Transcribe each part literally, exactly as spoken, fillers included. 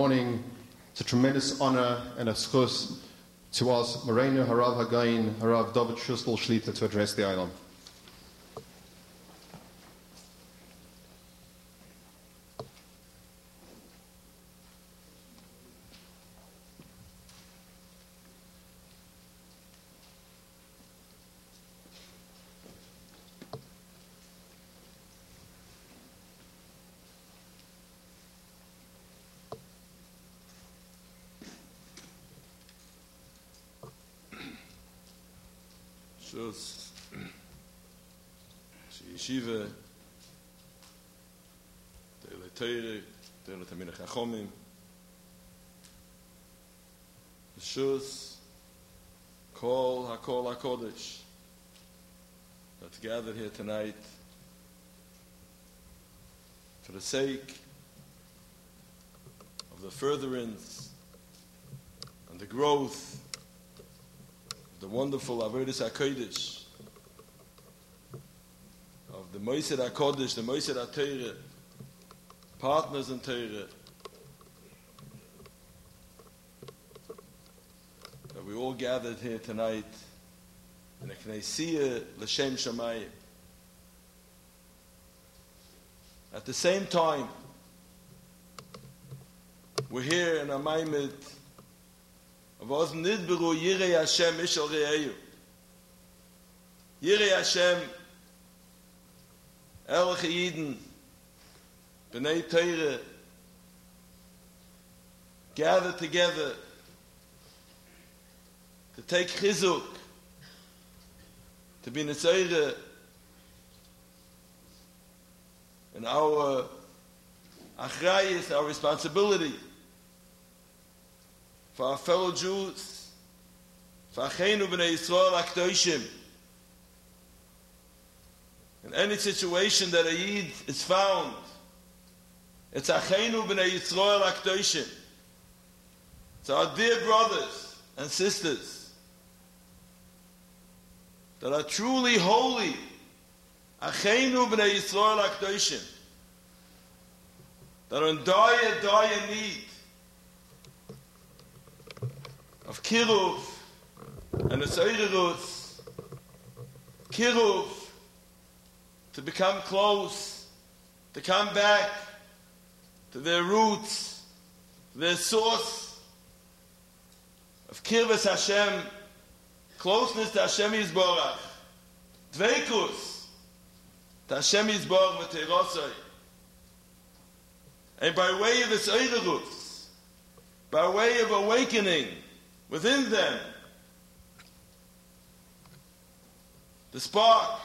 morning. It's a tremendous honor and a schus to ask Moreno Harav Hagain, Harav David Shustel Shlita to address the island. Shus, Yeshiva, Teile Teire, Teile Tamina Chachomim, Shus, Kol HaKol HaKodesh, that's gathered here tonight for the sake of the furtherance and the growth the wonderful Avodas HaKodesh of the Moised HaKodesh, the Moised HaTorah, partners in Torah, that we all gathered here tonight in a Knessia L'Shem Shamayim. At the same time, we're here in a Maimed was nidberu Yirei Hashem Mishal Re'eyu. Yirei Hashem El Chayidin B'nai Torah gathered together to take chizuk, to be Netzayre in our achrayis, our responsibility for our fellow Jews, for Achenu B'nai Yisrael HaKdoshim. In any situation that a Yid is found, it's Achenu B'nai Yisrael HaKdoshim. It's our dear brothers and sisters that are truly holy, Achenu B'nai Yisrael HaKdoshim, that are in dire, dire need of Kiruv and the Seirerus, Kiruv, to become close, to come back to their roots, their source of Kirvas Hashem, closeness to Hashem Yisborach, Dveikus to Hashem Yisborach v'Teirosai. And by way of the Seirerus, by way of awakening within them the spark,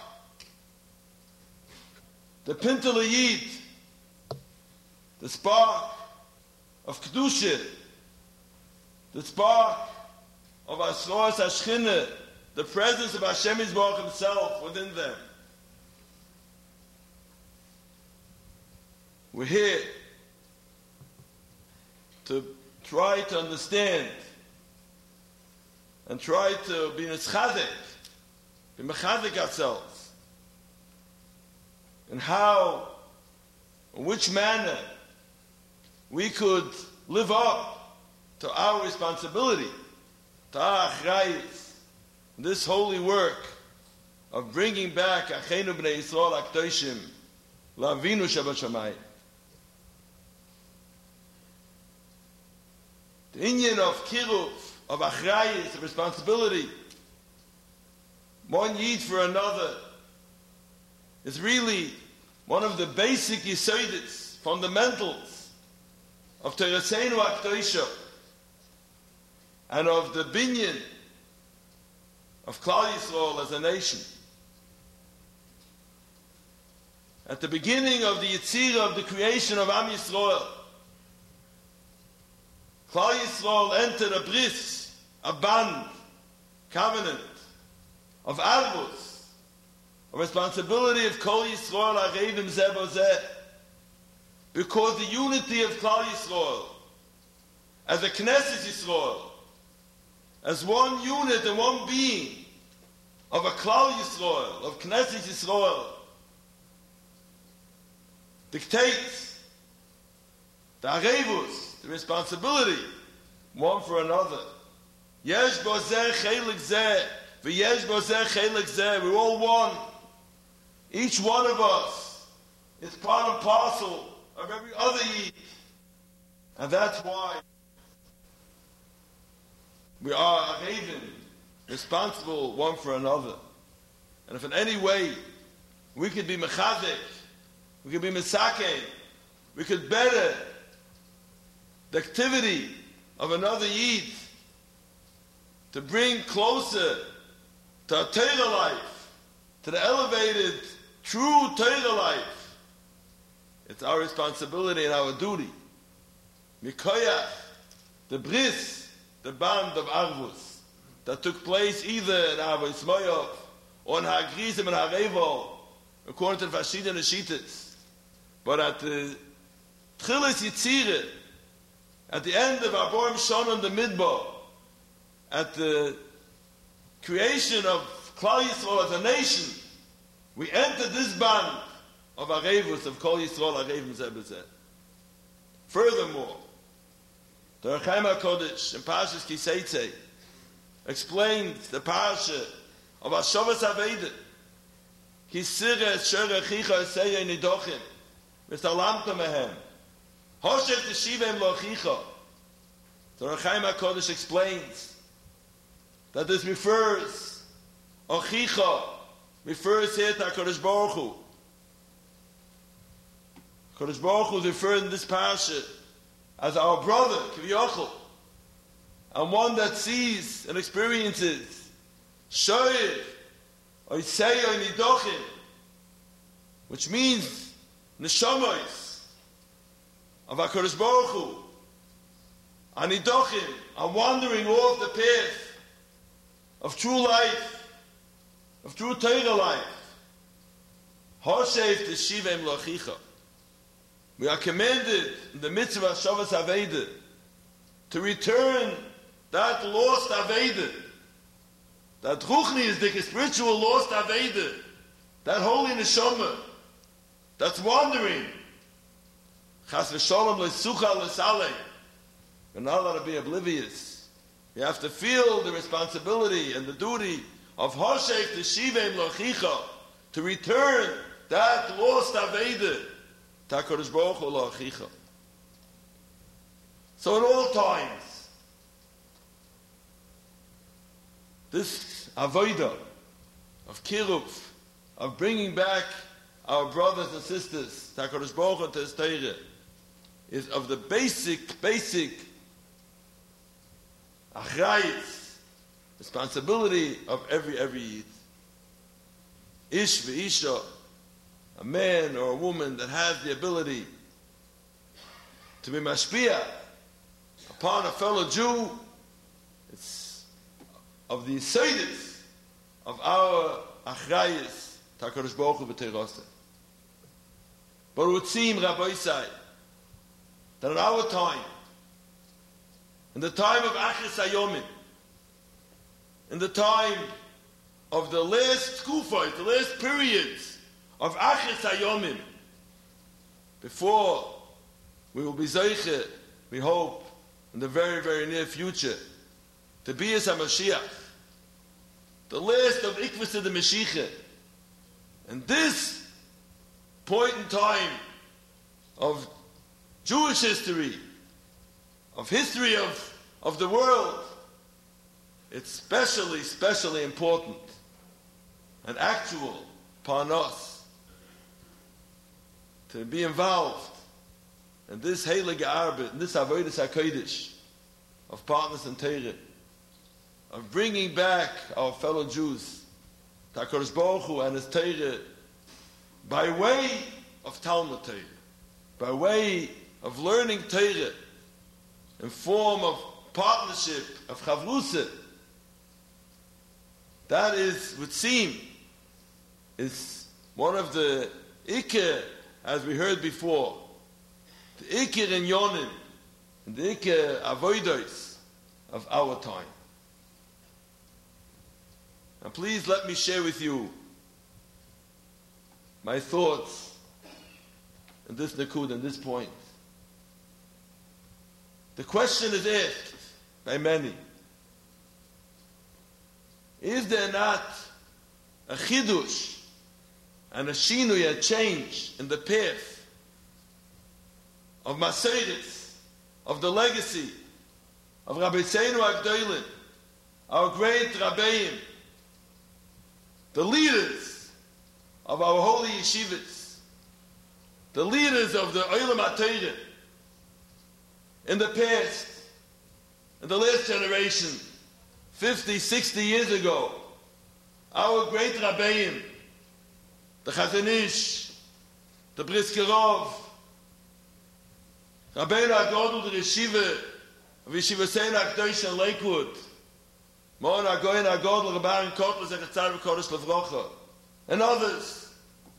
the Pintel Yid, the spark of Kedusha, the spark of Asroas Hashchina, the presence of Hashem Yisborach himself within them. We're here to try to understand and try to be nitzchadek, be mechadek ourselves, and how, in which manner we could live up to our responsibility, to our achrayis, this holy work of bringing back Achenu B'nai Yisrael HaKdoshim L'Avinu Shabbat Shamayim. The inyan of Kiruv, of achrayis, of responsibility, one yid for another, is really one of the basic yesodis, fundamentals of Teiraseinu HaKdosha and of the binyan of Klal Yisrael as a nation. At the beginning of the Yetzirah of the creation of Am Yisrael, Klal Yisrael entered a bris, a band, covenant of arbus, a responsibility of Kol Yisrael Arevim Zeh Bo Zeh, because the unity of Klal Yisrael, as a Knesset Yisrael, as one unit and one being of a Klal Yisrael, of Knesset Yisrael, dictates the Arevus, the responsibility one for another. Yesh bo zeh chelik zeh, v'yesh bo zeh chelik zeh. We're all one. Each one of us is part and parcel of every other Yid. And that's why we are a haven, responsible one for another. And if in any way we could be mechazek, we could be mesake, we could better the activity of another Yid to bring closer to a Torah life, to the elevated, true Torah life, it's our responsibility and our duty. Mikoyach, the bris, the band of Arvus, that took place either in Avos Moyov or in Hagrizim and Harevo, according to the Fashid and the Shitas. But at the Tchilis Yitzire, at the end of Aborim Shon and the Midbar, at the creation of Klal Yisrael as a nation, we entered this band of Arevus, of Kol Yisrael Arevim Zeh B'Zeh. Furthermore, the Rechaim HaKodesh in Parshas Kiseitze explains the Parsha of Hashavas Aveda. Kisire Shere Chicha Eseye Nidochim V'Salamta Mehem Hoshech Teshivem Lo Chicha. The Rechaim HaKodesh explains that this refers, Ochicha, refers here to HaKadosh Baruch Hu. HaKadosh Baruch Hu is referred in this Parsha as our brother, Kivyochel, and one that sees and experiences Shoyer, Oisei, Nidochim, which means Neshamois of HaKadosh Baruch Hu, and Nidochim, are wandering off the path of true life, of true Torah life. Hoshev Teshivem Lochicha. We are commanded in the mitzvah of Shavas Aveda to return that lost Aveda, that Ruchni is the spiritual lost Aveda, that holy neshama that's wandering. Chas v'sholom lesucha l'saleh. We're not allowed to be oblivious. You have to feel the responsibility and the duty of Hoshek Teshivem Lochicha, to return that lost Aveda. HaKadosh Baruch Hu Lochicha. So in all times, this avodah of kiruv, of bringing back our brothers and sisters to HaKadosh Baruch Hu to His Torah, is of the basic, basic achrayis, responsibility of every every Yid. Ish v'isha, a man or a woman that has the ability to be mashpia upon a fellow Jew, it's of the yesodis of our achrayis to HaKadosh Baruch Hu v'teiroseh. But it would seem, Rabbi Isai, that in our time, in the time of Achris Hayomim, in the time of the last Tkufot, the last periods of Achris Hayomim, before we will be Zeiche, we hope, in the very, very near future, to be as HaMashiach, the last of Ikvus of the Mashiach. And this point in time of Jewish history, of history of, of the world, it's specially, specially important and actual upon us to be involved in this heilige arbeit, in this avodas hakodesh of partners in Torah, of bringing back our fellow Jews to HaKadosh Baruch Hu and His Torah by way of Talmud Torah, by way of learning Torah in form of partnership, of chavrusa. That is, would seem, is one of the ikar, as we heard before, the ikar in Yonim, and the ikar avodos of our time. And please let me share with you my thoughts in this nakud, in this point. The question is asked by many. Is there not a chidush and a shinui, a change in the path of Maseres, of the legacy of Rabbi Tzenu Agdolim, our great Rabbeim, the leaders of our holy yeshivas, the leaders of the Olam HaTorah in the past, in the last generation, fifty, sixty years ago, our great Rabbeim, the Chazon Ish, the Brisker Rov, Rabbeinu HaGodol, the Yeshiva of Yeshiva Seina HaKdosh in Lakewood, Moran HaGoyen HaGodol, Rabbeinu Kotler, Zechatzar V'Kodesh Levrocha, and others,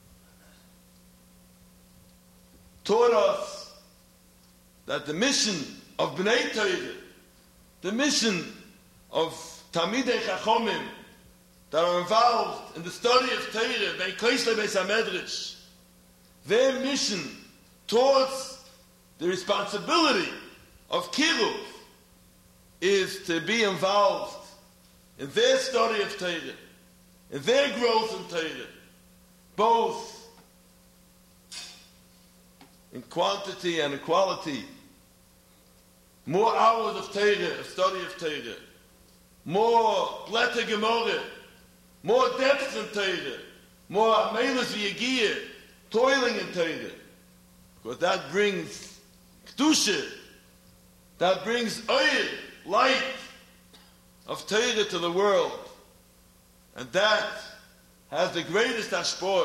taught us that the mission of Bnei Torah, the mission of Talmidei Chachomim that are involved in the study of Torah, Bein Koisle Beis HaMedrash, their mission towards the responsibility of Kiruv is to be involved in their study of Torah, in their growth in Torah, both in quantity and in quality. More hours of Torah, of study of Torah, more Blätter Gemara, more depth in Torah, more Amelis V'Yagiyah, toiling in Torah. Because that brings Kedusha, that brings oil, light of Torah to the world. And that has the greatest hashpor.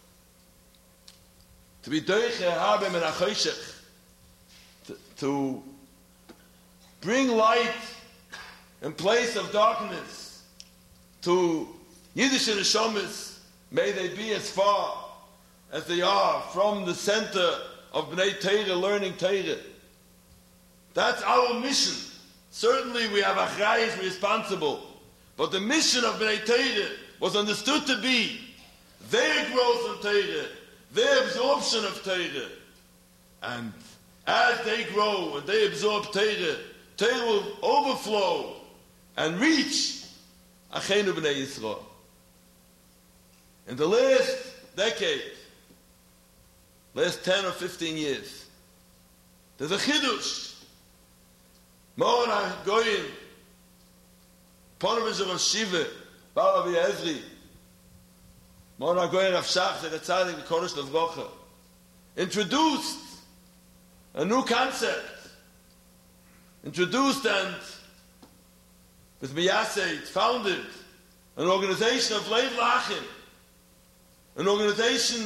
To be doiche habem and achoshech, to bring light in place of darkness to Yiddish neshamas, may they be as far as they are from the center of Bnei Torah, learning Torah. That's our mission. Certainly we have achrayus, we're responsible, but the mission of Bnei Torah was understood to be their growth in Torah, their absorption of Torah. And as they grow and they absorb Torah, Torah will overflow and reach Achenu B'nai Yisrael. In the last decade, last ten or fifteen years, there's a chidush. Moran HaGoyen, Ponevezh Rosh Shiva, Baal Avi Ezri, Moran HaGoyen Rav Shach, Zechatzar V'Kodesh Levrocha, introduced a new concept. Introduced and with Miyaseh founded an organization of Lev Lachim, an organization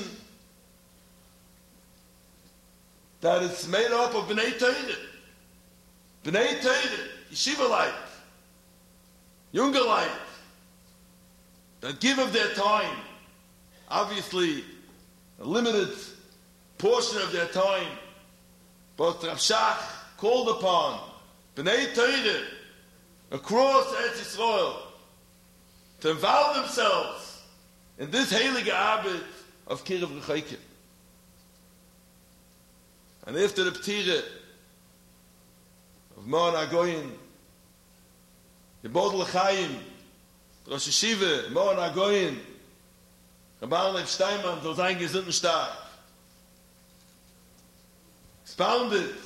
that is made up of Bnei Torah, Bnei Torah, Yeshiva light, younger light, that give of their time, obviously a limited portion of their time, but Rav Shach called upon Bnei Torah across Eretz Yisrael to involve themselves in this heilige Arbeit of Kiruv Rechokim. And after the Ptira of Moran HaGoyen, the Bodel Chaim, Rosh Yeshiva, Moran HaGoyen, Rabban Leib Steinman, soll sein gesunden stark, expounded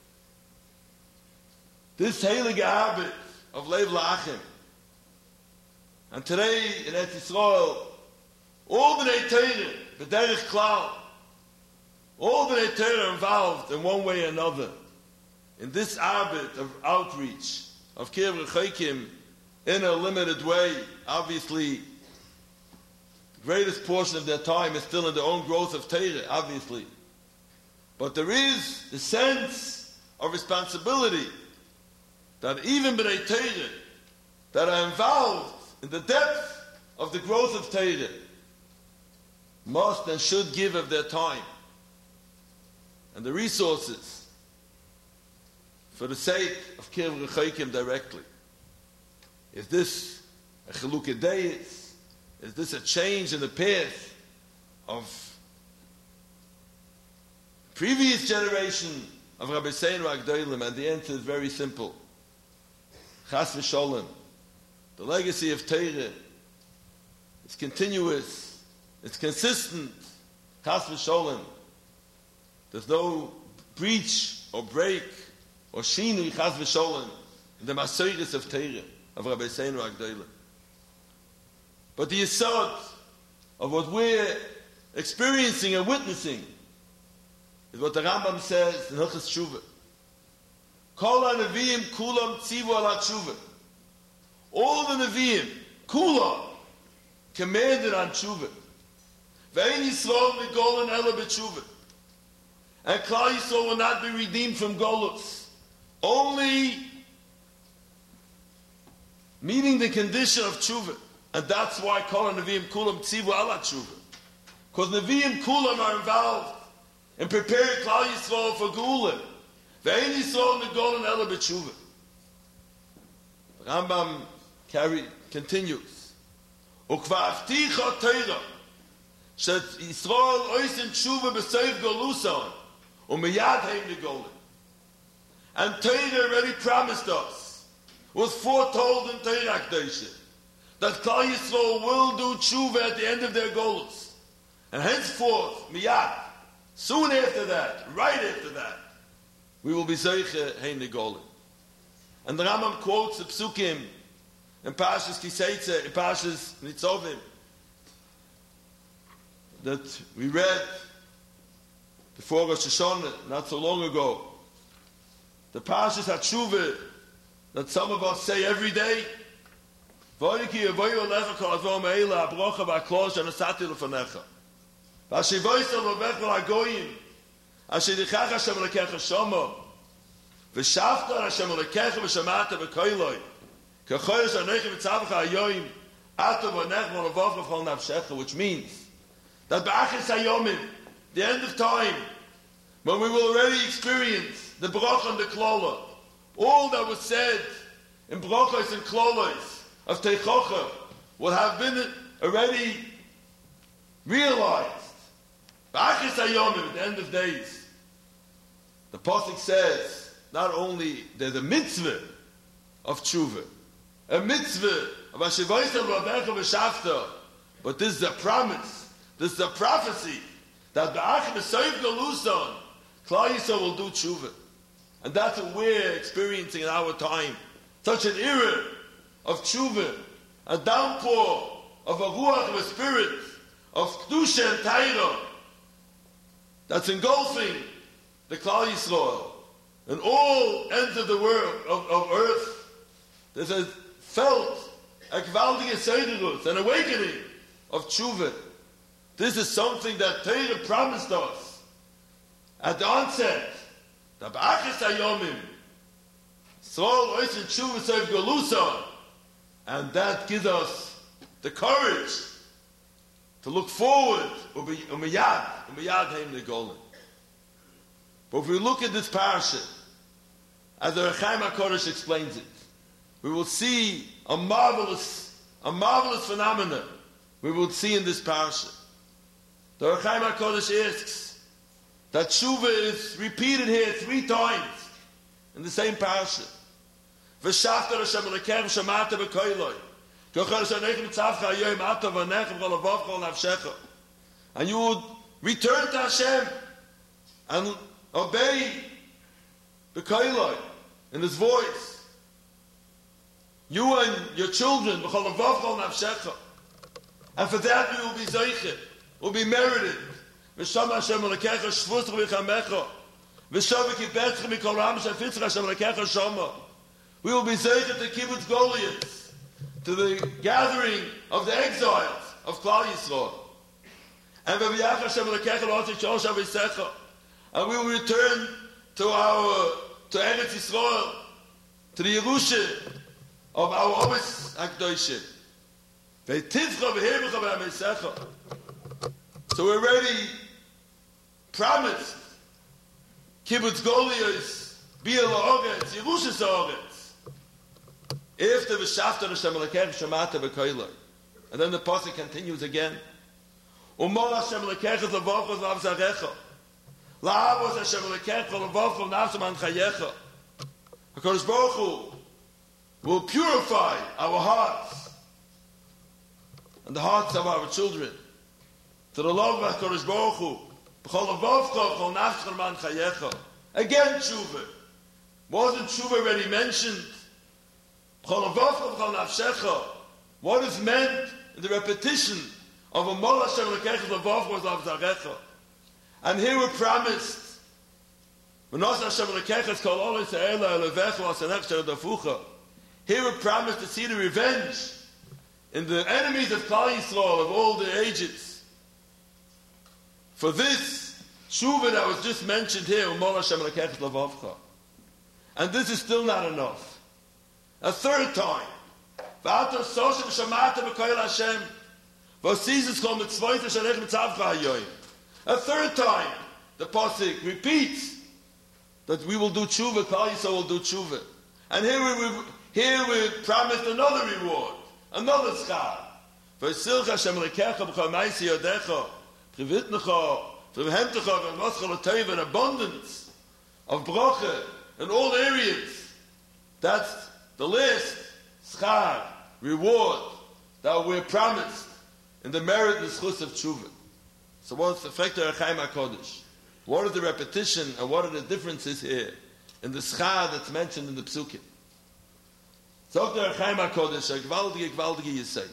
this heilige Arbeit of Lev Lachim. And today in Eretz Yisrael, all Bnei Torah, B'derech Klal, all Bnei Torah are involved in one way or another in this Arbeit of outreach, of Kiruv Rechokim, in a limited way. Obviously, the greatest portion of their time is still in their own growth of Torah, obviously. But there is the sense of responsibility that even Bnei Torah that are involved in the depth of the growth of Torah must and should give of their time and the resources for the sake of Kiruv Rechokim directly. Is this a Chelukei Deis? Is this a change in the path of previous generation of Rabbi Seinu Agdolim, and the answer is very simple. Chas v'sholem. The legacy of Torah is continuous, it's consistent. Chas v'sholem. There's no breach or break or shinui chas v'sholem in the masoris of Torah of Rabbi Seinu Agdolim. But the yesod of what we're experiencing and witnessing is what the Rambam says in Hilchos Tshuva. Kol ha-neviim kulam tzivu ala tshuva. All the Nevi'im, kulam, commanded on tshuva. Ve'ein Yisrael migolen ela b'tshuva. And Klal Yisrael will not be redeemed from Golus. Only meeting the condition of tshuva. And that's why Kol ha-neviim kulam tzivu ala tshuva. Because Nevi'im kulam are involved in preparing Klal Yisrael for Geula. Ve'ein Yisrael migolen ela b'tshuva. Rambam carry, continues. Ukva'avticha Torah shet Yisrael oisin tshuva b'seif Goluson u'miyad heim migolen. And Torah already promised us, was foretold in Torah Akdosha, that Klal Yisrael will do tshuva at the end of their Golus. And henceforth, miyad, soon after that, right after that, we will be Zeiche Hein Negolim. And the Rambam quotes the Psukim in Parshas Kiseitze, in Parshas Nitzovim, that we read before Rosh Hashanah, not so long ago. The Parshas HaTshuvah that some of us say every day. V'oiki yevoyu alecha kol advar me'ela abrocha v'aklosh anasati lefanecha. V'ashivoysa l'ovech v'lagoyim asher dichach Hashem lekecha shomo v'shavta Hashem lekecha v'shamata v'koiloi k'choyesh anochi v'tzavcha hayoyim ato v'nech v'lavoch v'chol nafshecha, which means that b'achis hayomim, the end of time, when we will already experience the bracha and the klola, all that was said in brachos and klolos of Teichocha will have been already realized. B'achis hayomim, at the end of days. The Pasuk says, not only there's a mitzvah of tshuva, a mitzvah of Hashivoysa v'avecha v'shavta, but this is a promise, this is a prophecy, that b'ach b'soif galuson, Klal Yisrael will do tshuva. And that's what we're experiencing in our time. Such an era of tshuva, a downpour of a ruach, of a spirit, of kedusha and taira, that's engulfing the Klal Yisrael and all ends of the world, of, of earth. There's a felt a gewaltige seiderus, an awakening of tshuva. This is something that Torah promised us at the onset. The b'achis hayomim, Yisrael oisin tshuva seif galusa, and that gives us the courage to look forward. Umiyad, umiyad heim negolim. But if we look at this parasha, as the Rechaim HaKodesh explains it, we will see a marvelous, a marvelous phenomena we will see in this parasha. The Rechaim HaKodesh asks that tshuva is repeated here three times in the same parasha. V'shafta Hashem lekecha v'shamata b'koiloi. And you would return to Hashem and obey the Kailai in His voice. You and your children, and for that we will be zeiche, will be merited. V'sham Hashem lekecha shvusach v'chamecha v'shavik yibetcha mikol ram shefitzcha Hashem lekecha shama. We will be zeiche to kibbutz Goliath, to the gathering of the exiles of Klal Yisrael. And and we will return to our to Eretz Yisrael, to the Yerusha of our Omes HaKadoshim. So we're already promised kibbutz Goliath, Biel Ha'oretz, Yerusha Ha'oretz. After v'shafta Hashem lekecha shamata b'koiloi. And then the pasuk continues again. Umor Hashem lekecha zavochos v'avzarecha. La'avos Hashem Elokecha L'vavcha Nafshem An Chayecha. HaKadosh Baruch Hu will purify our hearts and the hearts of our children to the love of HaKadosh Baruch Hu. B'chol L'vavcha B'chol Nafshem An Chayecha. Again, tshuva. Wasn't tshuva already mentioned? B'chol L'vavcha B'chol Nafshecha. What is meant in the repetition of a Mol Hashem Elokecha L'vavcha was L'avzarecha. And here we're promised, here we're promised to see the revenge in the enemies of Klal Yisrael of all the ages. For this tshuva that was just mentioned here, and this is still not enough. A third time, a third time, the pasuk repeats that we will do tshuva, Klal Yisrael will do tshuva. And here we, we here we promised another reward, another schar. V'silcha Hashem Elokecha b'chol ma'aseh yodecha, v'vitnecha, v'v'hemtecha, v'v'moscha l'tov, an abundance of bracha in all areas. That's the last schar, reward, that we're promised in the merit and schus of tshuva. So what's the effect of Chaim HaKodesh? What are the repetition and what are the differences here in the schar that's mentioned in the psukim? So the Chaim HaKodesh, a gvaldige, gvaldige yisayt.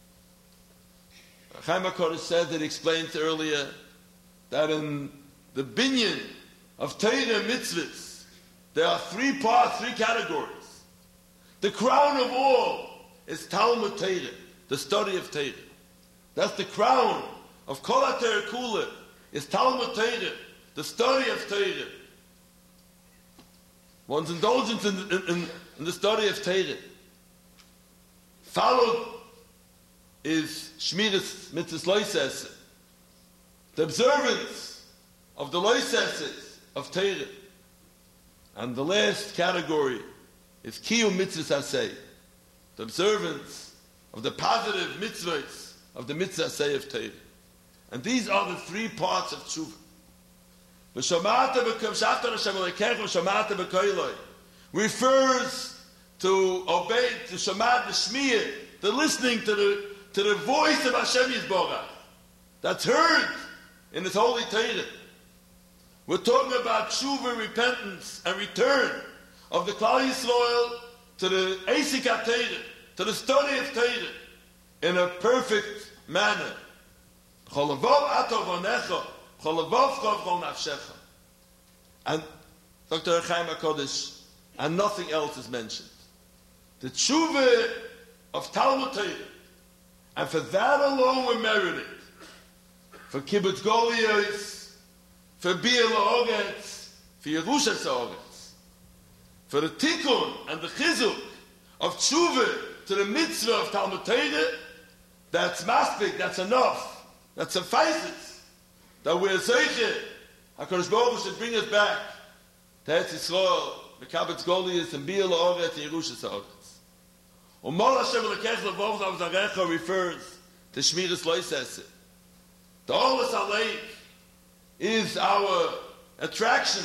Chaim HaKodesh said that he explained earlier that in the binyan of Torah and mitzvahs, there are three parts, three categories. The crown of all is Talmud Torah, the study of Torah. That's the crown of Kol HaTorah Kula, is Talmud Torah, the study of Torah. One's indulgence in, in, in, in the study of Torah. Followed is Shmiras Mitzvahs Loises, the observance of the Loises of Torah. And the last category is Kiyum Mitzvahs Aseh, the observance of the positive mitzvahs of the Mitzvah Aseh of Torah. And these are the three parts of tshuva. Refers to obey, to shamad, the shmiyah, the listening to the to the voice of Hashem Yisborach that's heard in His holy Torah. We're talking about tshuva, repentance, and return of the Klal Yisrael to the Eisik HaTorah, to the study of Torah in a perfect manner. And Doctor Chaim HaKodesh, and nothing else is mentioned. The tshuva of Talmud Torah, and for that alone we're merited. For Kibbutz Golios, for Bia La'ogetz, for Yerushas Ha'ogetz. For the tikkun and the chizuk of tshuva to the mitzvah of Talmud Torah, that's maspik, that's enough. That suffices that we're zeicher. HaKadosh Baruch Hu should bring us back to Eretz Yisrael, the Kibbutz Golios, and Bia La'oretz, and Yerushas Ha'oretz. Umol Hashem Elokecha L'vavcha L'avzarecha refers to Shmiras Loises. The Olas Aleik is our attraction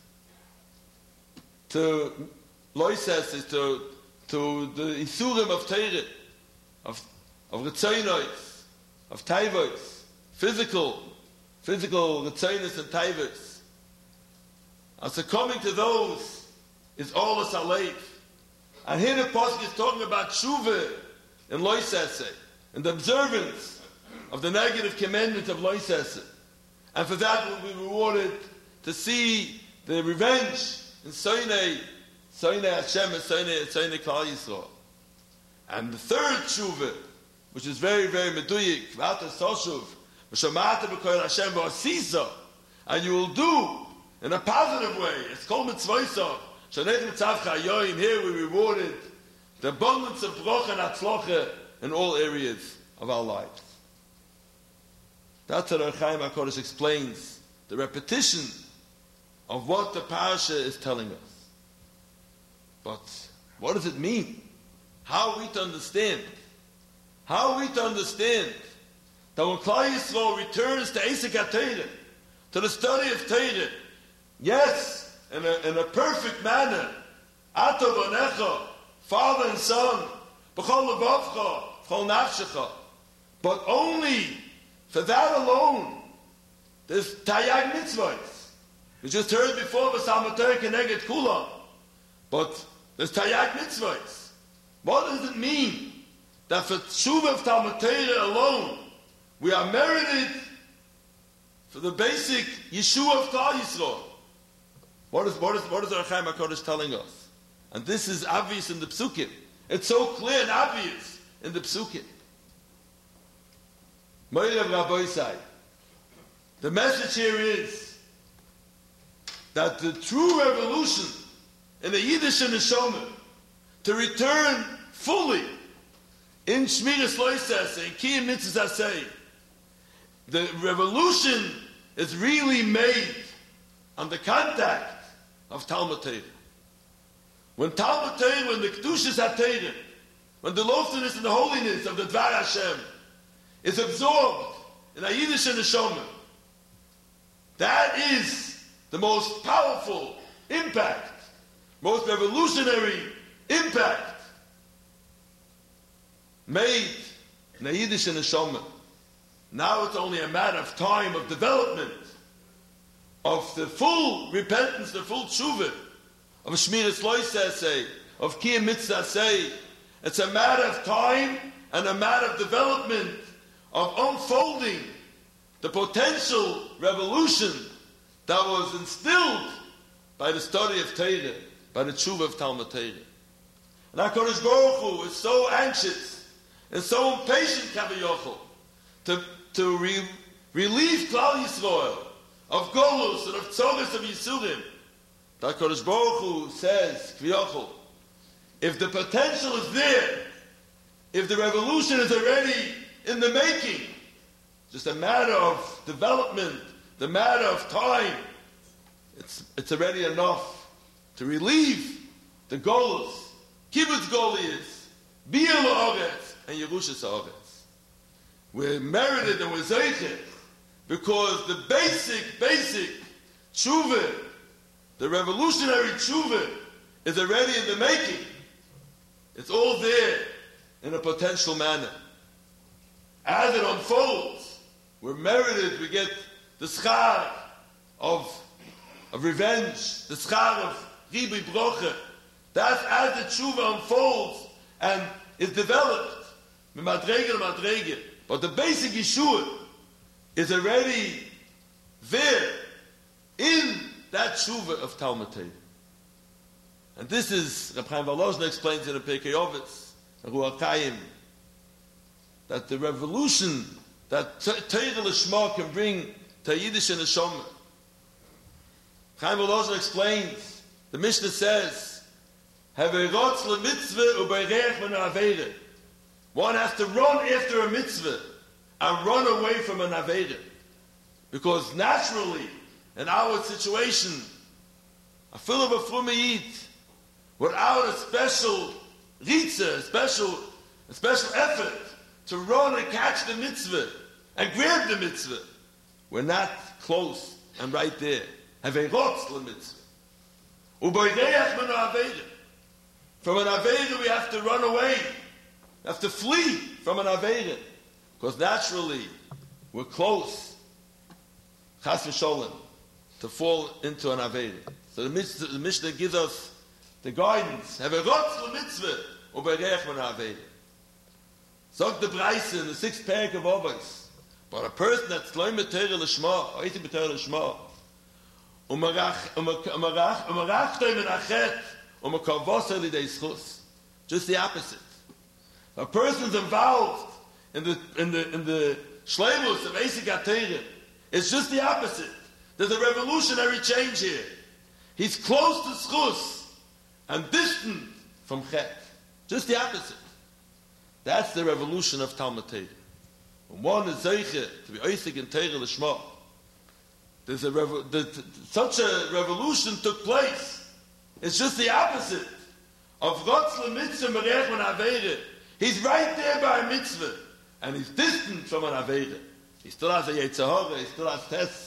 to Loises, to to the Isurim of Torah, of of Ritzonos, of Taivos. Physical, physical Ritzonos and Taivos. And succumbing to those is Olas Aleik. And here the Pasuk is talking about Tshuva in Loisese, and the observance of the negative commandment of Loisese. And for that we'll be rewarded to see the revenge in Soinei, Soinei Hashem and Soinei, Soinei Klal Yisrael. And the third Tshuva, which is very, very meduyik, V'ata Soshuv, V'shamata B'koyel Hashem V'asisa, and you will do in a positive way. It's called Mitzvaysa. Shanech Mitzav Chayoim. Here we rewarded the abundance of Broch and Atzlocha in all areas of our lives. That's what Chaim HaKodesh explains, the repetition of what the parasha is telling us. But what does it mean? How are we to understand? How are we to understand that when Klal Yisrael returns to Eisik HaTorah, to the study of Torah. Yes, in a, in a perfect manner. Ato v'necha, father and son, b'chol levavcha, b'chol nafshecha. But only for that alone, there's tayag mitzvahs. We just heard before, v'samatoi keneged kulam. But there's tayag mitzvahs. What does it mean that for tshuva of Talmud Torah alone, we are merited for the basic Yeshua of Klal Yisrael? What is what is what is our Chaim HaKadosh telling us? And this is obvious in the Psukim. It's so clear and obvious in the Psukim. Moirav Rabbeisai. The message here is that the true revolution in the Yiddish and the Neshama, to return fully in Shmiras Loisas and Kiyum Mitzvahs Aseh, the revolution is really made on the contact of Talmud Torah. When Talmud Torah, when the Kedushas HaTorah, when the loftiness and the holiness of the Dvar Hashem is absorbed in a Yiddish and Neshama, that is the most powerful impact, most revolutionary impact made in a Yiddish and Neshama. Now it's only a matter of time, of development, of the full repentance, the full tshuva, of Shmiras Loisas, of Kiyum Mitzvahs Aseh. It's a matter of time and a matter of development, of unfolding the potential revolution that was instilled by the study of Torah, by the tshuva of Talmud Torah. And HaKadosh Baruch Hu is so anxious and so impatient, Kaviyachol, to, to re, relieve Klal Yisrael of Golus and of Tzogas of Yisurim. That HaKadosh Baruch Hu says, Kaviyachol, if the potential is there, if the revolution is already in the making, just a matter of development, the matter of time, it's, it's already enough to relieve the Golus, Kibbutz Goliath, Biyah La'aretz, and Yerushas Ha'aretz. We're merited and we're zeichet because the basic, basic tshuva, the revolutionary tshuva, is already in the making. It's all there in a potential manner. As it unfolds, we're merited, we get the schar of, of revenge, the schar of ribi broche. That's as the tshuva unfolds and is developed. But the basic Yeshua is already there in that tshuva of Talmud Torah. And this is, Reb Chaim Volozhin explains in the Pirkei Avos, Ruach Chaim, that the revolution that Torah Lishma can bring to Yiddish and Neshama. Chaim Volozhin explains, the Mishnah says, Haverotz lemitzvah ubeirech min ha'aveira. One has to run after a mitzvah and run away from an aveira. Because naturally, in our situation, a fill of a fumiyit, without a special ritza, a special, a special effort to run and catch the mitzvah and grab the mitzvah, we're not close and right there. Haverotz lemitzvah. Ubeirech min ha'aveira. From an Aveira we have to run away. We have to flee from an Aveira. Because naturally, we're close, Chas v'sholem, to fall into an Aveira. So the Mishnah, the Mishnah gives us the guidance. Haverotz l'mitzvah, ubeirech min ha'aveira. Sagt the Breise in the sixth parak of Avos. But a person that's loy Torah l'shma, oiti b'Torah l'shma, umarach, umarach, umarach toi min achet, just the opposite. A person's involved in the in the in the shleimus of Eisik HaTorah. It's just the opposite. There's a revolutionary change here. He's close to schus and distant from chet. Just the opposite. That's the revolution of Talmud Torah. When one is zeiche to be Eisik in Torah Lishma, there's a revo- the, the, such a revolution took place. It's just the opposite of Rotz l'mitzvah merech min ha'aveira. He's right there by a mitzvah, and he's distant from an Aveira. He still has a Yetzer Hara, he still has tests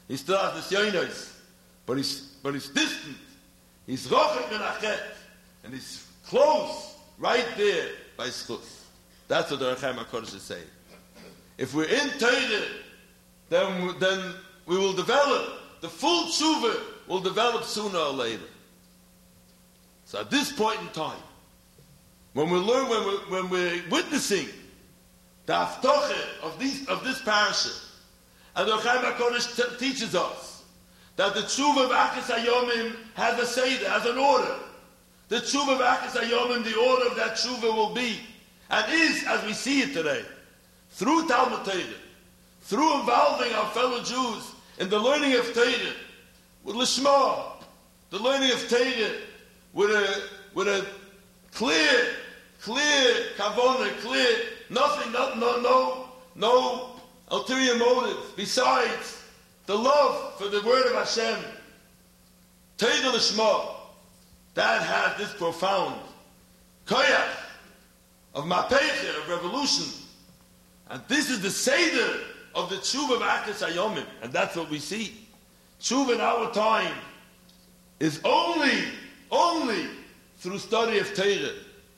He still has the Yonos, but he's, but he's distant. He's rochek min achet, and he's close, right there by schus. That's what the Rechaim HaKodesh is saying. If we're in Torah, then, then we will develop, the full tshuva will develop sooner or later. So at this point in time, when we learn, when we're, when we're witnessing the haftoche of, these, of this parasha, and the Rechaim HaKodesh t- teaches us that the tshuva of Achis HaYomim has a seder, has an order. The tshuva of Achis HaYomim, the order of that tshuva will be, and is, as we see it today, through Talmud Torah, through involving our fellow Jews in the learning of Torah, with Lishma, the learning of Torah, with a, with a clear, clear kavanah, clear, nothing, no, no, no, no ulterior motive besides the love for the word of Hashem. Torah Lishma, that has this profound koyach of mapeche, of revolution. And this is the seder of the tshuva of Achis HaYomim. And that's what we see. Tshuva in our time is only, only through study of Torah.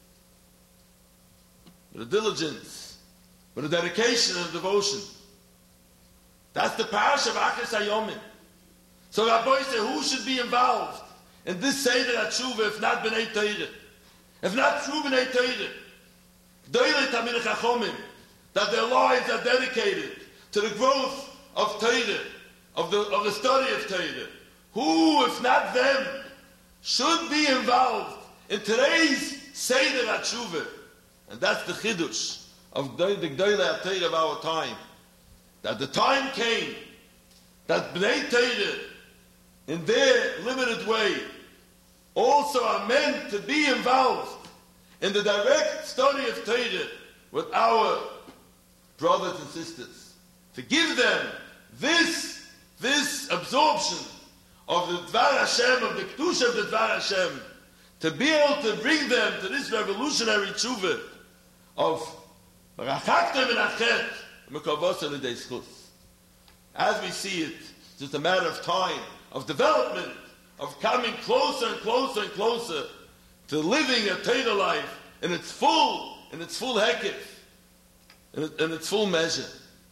With a diligence, with a dedication and a devotion. That's the parish of Achis HaYomim. So Rabbi said, who should be involved in this seder at tshuva if not B'nai Torah? If not true B'nai Torah? Doilei Tamid Chachomim, that their lives are dedicated to the growth of Torah, of the, of the study of Torah. Who, if not them, should be involved in today's Seder HaTshuva? And that's the Chidush of the Gdolei HaTorah of our time. That the time came that Bnei Torah, in their limited way, also are meant to be involved in the direct study of Torah with our brothers and sisters, to give them this, this absorption of the Dvar Hashem, of the Kedusha of the Dvar Hashem, to be able to bring them to this revolutionary tshuva of Rachaktem and Achet, Mekavos and Schus. As we see it, it's just a matter of time, of development, of coming closer and closer and closer to living a Torah life in its full, in its full hekif, in, it, in its full measure.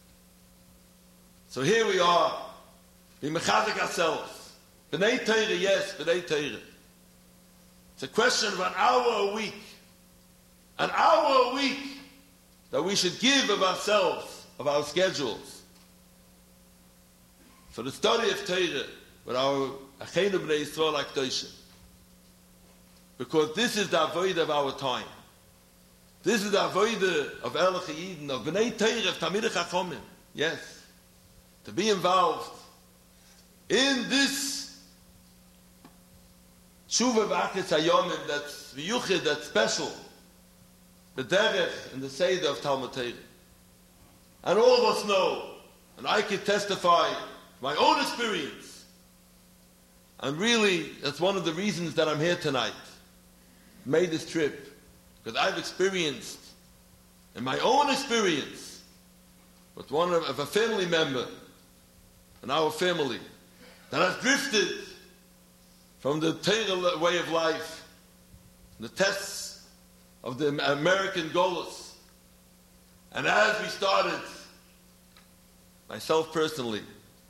So here we are, we mechazik ourselves. B'nai Torah, yes, B'nai Torah. It's a question of an hour a week, an hour a week that we should give of ourselves, of our schedules, for the study of Torah with our Acheinu B'nai Yisrael HaKadoshim. Because this is the avodah of our time. This is the avodah of Elach Yidin, of B'nai Torah, of Tamid Chachomim. Yes. To be involved in this tshuva b'achis hayomim, that's v'yuchid, that's special, the derech and the seder of Talmud Torah. And all of us know, and I can testify my own experience, and really that's one of the reasons that I'm here tonight, made this trip, because I've experienced, in my own experience, with one of, of a family member in our family, that has drifted from the Torah way of life, the tests of the American Golus. And as we started, myself personally,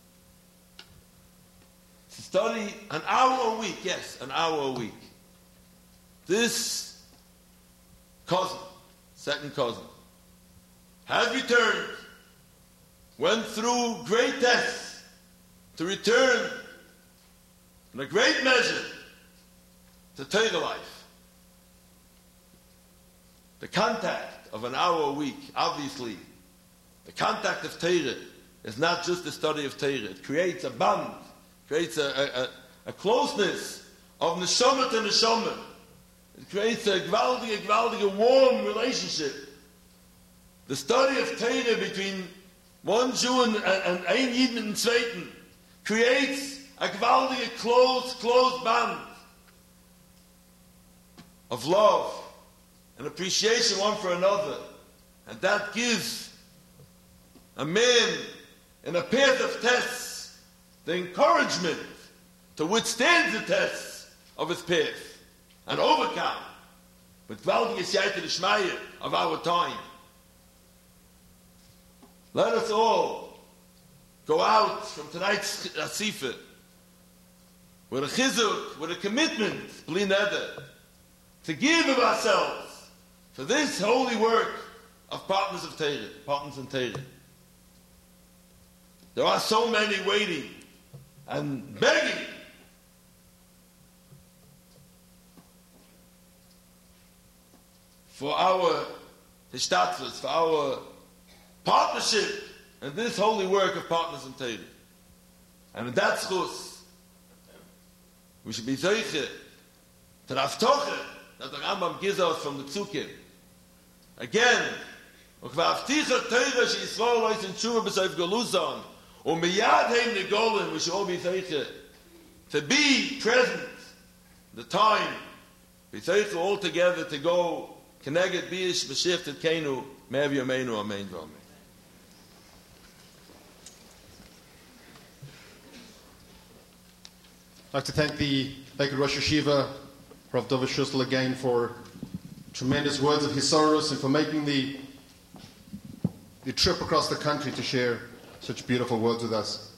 to study an hour a week, yes, an hour a week, this cousin, second cousin, has returned, went through great tests to return in a great measure to Torah life. The contact of an hour a week, obviously, the contact of Torah is not just the study of Torah. It creates a bond, creates a, a, a closeness of neshama to neshama. It creates a gewaldige, gewaldige, warm relationship. The study of Torah between one Jew and, and ein Yid and Zweiten creates a gewaldige, close, close bond of love and appreciation one for another. And that gives a man in a path of tests the encouragement to withstand the tests of his path and overcome with gewaltige Siyata D'Shmaya of our time. Let us all go out from tonight's Asifa with a chizuk, with a commitment, bli neder, to give of ourselves for this holy work of partners of Torah, partners in Torah. There are so many waiting and begging for our hishtadlus, for our partnership in this holy work of partners in Torah. And in that schus, we should be zeiche to the Haftoche that the Rambam gives us from the Psukim. Again, וכבהבטיחה תורה שישראל לא יסנשו בסוף גלוזון ומיד הם נגולים, we should all be zeiche to be present the time, be zeiche all together to go Keneged Bish B'Shiftet Kenu Me'ev Yameinu Amen V'Amen. I'd like to thank the Lakewood Rosh Yeshiva, Rav David Shustel, again for tremendous words of Hisaros and for making the, the trip across the country to share such beautiful words with us.